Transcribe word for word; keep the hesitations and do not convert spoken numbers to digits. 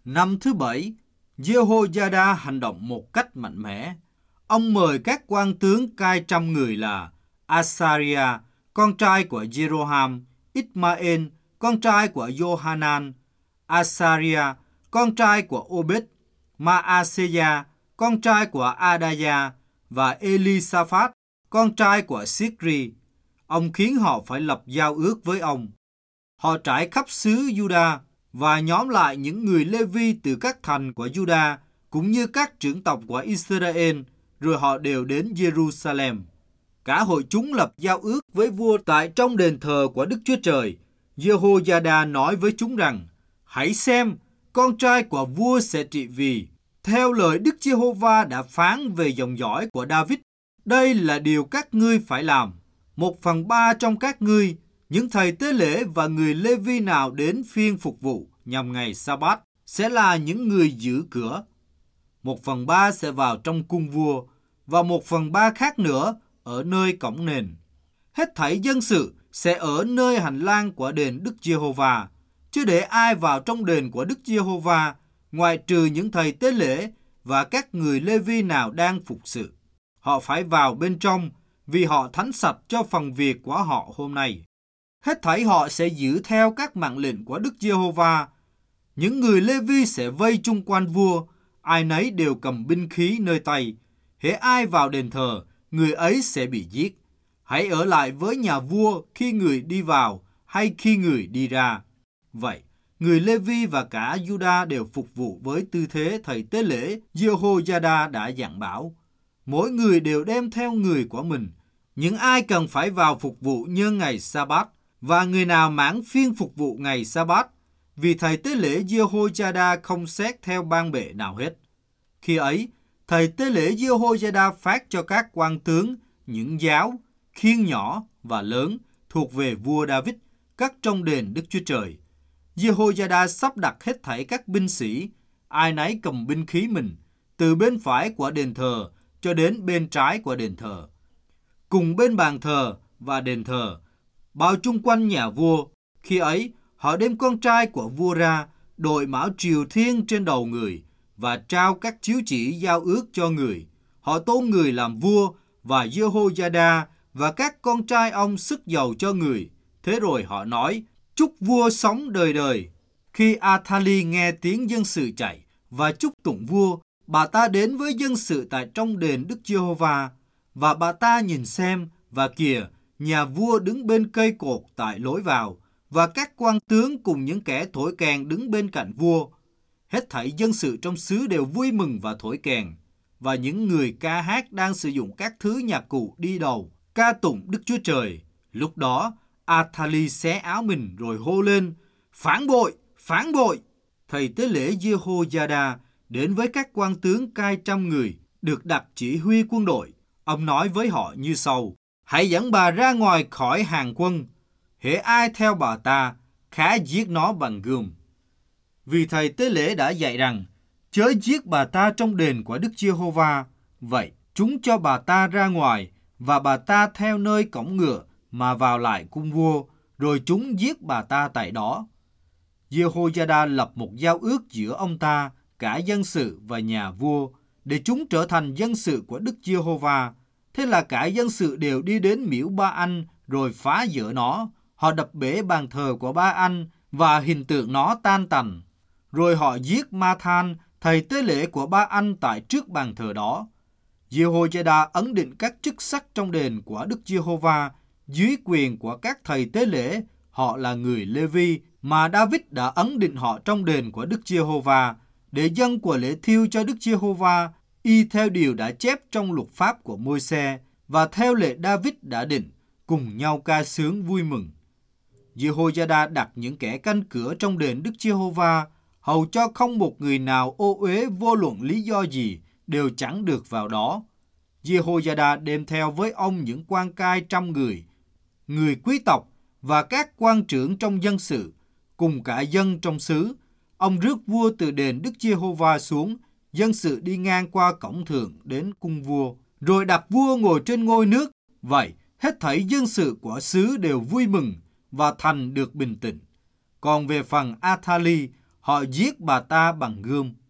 Năm thứ bảy, Jehoiada hành động một cách mạnh mẽ. Ông mời các quan tướng cai trăm người là Asariah, con trai của Jeroham, Ismael, con trai của Johanan, Asariah, con trai của Obed, Maaseya, con trai của Adaya và Elisaphat, con trai của Sikri. Ông khiến họ phải lập giao ước với ông. Họ trải khắp xứ Juda và nhóm lại những người Lê-vi từ các thành của Juda cũng như các trưởng tộc của Israel, rồi họ đều đến Jerusalem. Cả hội chúng lập giao ước với vua tại trong đền thờ của Đức Chúa Trời. Jehoiada nói với chúng rằng: Hãy xem, con trai của vua sẽ trị vì theo lời Đức Giê-hô-va đã phán về dòng dõi của David. Đây là điều các ngươi phải làm. Một phần ba trong các ngươi, những thầy tế lễ và người Lê-vi nào đến phiên phục vụ nhằm ngày Sa-bát sẽ là những người giữ cửa. Một phần ba sẽ vào trong cung vua và một phần ba khác nữa ở nơi cổng nền. Hết thảy dân sự sẽ ở nơi hành lang của đền Đức Giê-hô-va, chứ để ai vào trong đền của Đức Giê-hô-va ngoại trừ những thầy tế lễ và các người Lê-vi nào đang phục sự. Họ phải vào bên trong vì họ thánh sạch cho phần việc của họ hôm nay. Hết thảy họ sẽ giữ theo các mạng lệnh của Đức Giê-hô-va. Những người Lê-vi sẽ vây chung quanh vua, ai nấy đều cầm binh khí nơi tay. Hễ ai vào đền thờ, người ấy sẽ bị giết. Hãy ở lại với nhà vua khi người đi vào hay khi người đi ra. Vậy, người Lê-vi và cả Juda đều phục vụ với tư thế thầy tế lễ Jehoiada đã dặn bảo. Mỗi người đều đem theo người của mình. Những ai cần phải vào phục vụ như ngày Sa-bát và người nào mãn phiên phục vụ ngày Sa-bát, vì thầy tế lễ Jehoiada không xét theo ban bệ nào hết. Khi ấy, thầy tế lễ Jehoiada phát cho các quan tướng những giáo, khiên nhỏ và lớn thuộc về vua David, cất trong đền Đức Chúa Trời. Jehoiada sắp đặt hết thảy các binh sĩ, ai nấy cầm binh khí mình, từ bên phải của đền thờ cho đến bên trái của đền thờ. Cùng bên bàn thờ và đền thờ, bao chung quanh nhà vua. Khi ấy, họ đem con trai của vua ra, đội mão triều thiên trên đầu người và trao các chiếu chỉ giao ước cho người. Họ tôn người làm vua và Jehoiada và các con trai ông sức dầu cho người. Thế rồi họ nói: Chúc vua sống đời đời. Khi Athali nghe tiếng dân sự chạy và chúc tụng vua, bà ta đến với dân sự tại trong đền Đức Giê-hô-va, và bà ta nhìn xem, và kìa, nhà vua đứng bên cây cột tại lối vào, và các quan tướng cùng những kẻ thổi kèn đứng bên cạnh vua. Hết thảy dân sự trong xứ đều vui mừng và thổi kèn, và những người ca hát đang sử dụng các thứ nhạc cụ đi đầu, ca tụng Đức Chúa Trời. Lúc đó, Athali xé áo mình rồi hô lên: Phản bội! Phản bội! Thầy tế lễ Jehoiada đến với các quan tướng cai trăm người, được đặt chỉ huy quân đội. Ông nói với họ như sau: Hãy dẫn bà ra ngoài khỏi hàng quân. Hễ ai theo bà ta, khá giết nó bằng gươm. Vì thầy tế lễ đã dạy rằng: Chớ giết bà ta trong đền của Đức Giê-hô-va. Vậy, chúng cho bà ta ra ngoài, và bà ta theo nơi cổng ngựa mà vào lại cung vua, rồi chúng giết bà ta tại đó. Jehoiada lập một giao ước giữa ông ta, cả dân sự và nhà vua, để chúng trở thành dân sự của Đức Giê-hô-va. Thế là cả dân sự đều đi đến miễu Ba-anh rồi phá vỡ nó. Họ đập bể bàn thờ của Ba-anh và hình tượng nó tan tành. Rồi họ giết Ma-than, thầy tế lễ của Ba-anh tại trước bàn thờ đó. Jehoiada ấn định các chức sắc trong đền của Đức Giê-hô-va dưới quyền của các thầy tế lễ. Họ là người Lê-vi mà David đã ấn định họ trong đền của Đức Giê-hô-va để dâng của lễ thiêu cho Đức Giê-hô-va, y theo điều đã chép trong luật pháp của Môi-se và theo lệ David đã định, cùng nhau ca sướng vui mừng. Jehoiada đặt những kẻ canh cửa trong đền Đức Giê-hô-va, hầu cho không một người nào ô uế vô luận lý do gì đều chẳng được vào đó. Jehoiada đem theo với ông những quan cai trăm người, người quý tộc và các quan trưởng trong dân sự, cùng cả dân trong xứ. Ông rước vua từ đền Đức Giê-hô-va xuống, dân sự đi ngang qua cổng thượng đến cung vua, rồi đặt vua ngồi trên ngôi nước. Vậy, hết thảy dân sự của xứ đều vui mừng và thành được bình tĩnh. Còn về phần Athali, họ giết bà ta bằng gươm.